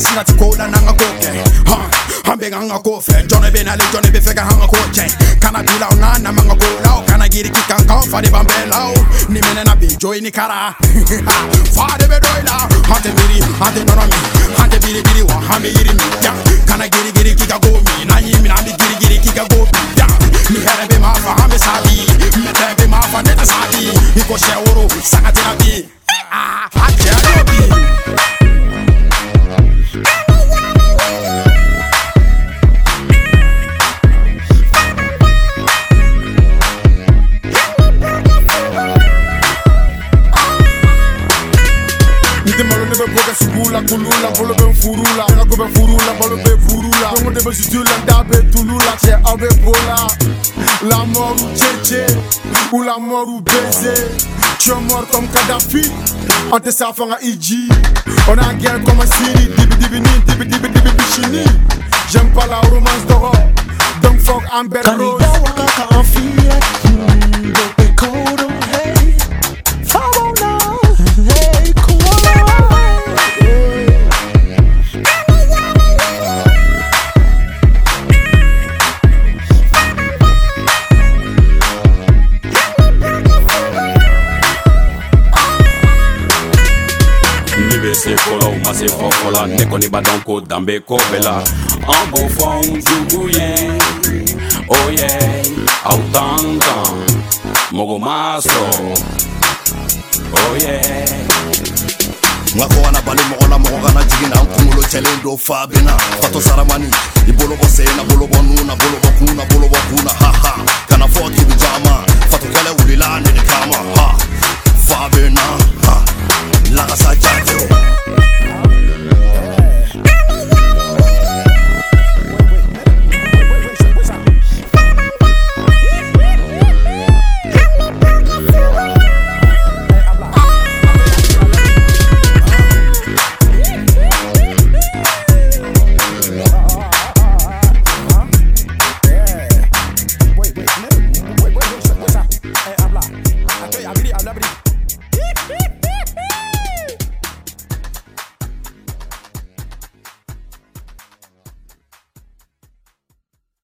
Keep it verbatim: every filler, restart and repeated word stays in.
singati kola nanga koke ha ambe nganga kofe jone benale jone befeka hanga koche kana bila ngana manga kola kana giri kikanka fa de bambela ni menena be joy ni kara fa de be doila hante biri hante nonomi hante biri biri wa hambe yiri mi ya kana giri giri kika go mi na yimi na bi giri giri kika go ya ni here be ma fa hambe sabi mete be ma fa neta sabi iko sheworo sakati na bi ah akya bi Sugula kulula bolo ben furula ega go ben furula bolo ben furula dongo de be situla ndabe tulula che abe bola la mort ou tchétché ou la mort ou baiser tu es mort comme Kadhafi on te safanga iji on a guerre comme Syrie dibi dibi ni dibi dibi dibi bichini j'aime pas la romance d'horreur donc fuck Amber Rose Kanida waka ka anfie don't be cold on hey follow now hey cool Se kola ou ma se fofola neko ni badonko dambe kobela ambo fon juguye oh yeah autanta mogo maso oh yeah ngako ana bali mogola mogana jigina kumulo chelendo fabena fato saramani ibolo bosena bolo bonuna bolo bokuna bolo bokuna ha ha kana foki bijama fato kala ulilani ni kama ha fabena ha la saja